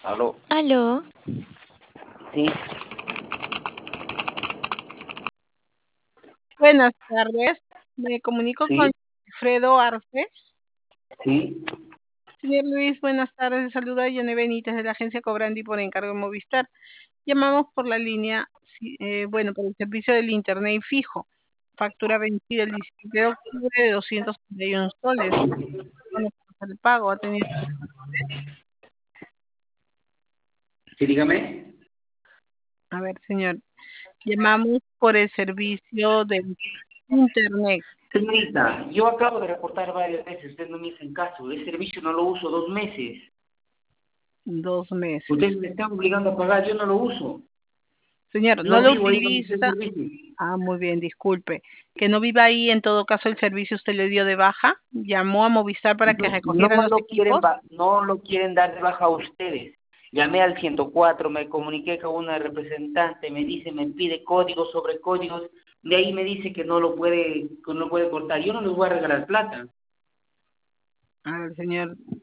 Aló. Aló, Sí, Buenas tardes, me comunico con sí, Alfredo Arce. sí. Señor Luis, buenas tardes, le saluda Yone Benítez de la agencia Cobrandi por encargo de Movistar. Llamamos por la línea, por el servicio del internet fijo. Factura vencida el 17 de octubre de 231 soles. Bueno, pues, el pago ha tenido... Sí, dígame. A ver, señor, llamamos por el servicio del internet. Señorita, yo acabo de reportar varias veces, usted no me hizo caso. El servicio no lo uso 2 meses. 2 meses. Ustedes me están obligando a pagar, yo no lo uso. Señor, no No lo vivo ahí donde está el utiliza. servicio. Ah, muy bien, disculpe. Que no viva ahí, en todo caso, el servicio usted le dio de baja. Llamó a Movistar para que No recogieran los lo quieren, equipos. no lo quieren dar de baja a ustedes. Llamé al 104, me comuniqué con una representante, me dice, me pide códigos sobre códigos, de ahí me dice que no lo puede cortar. Yo no les voy a regalar plata. A ver, señor,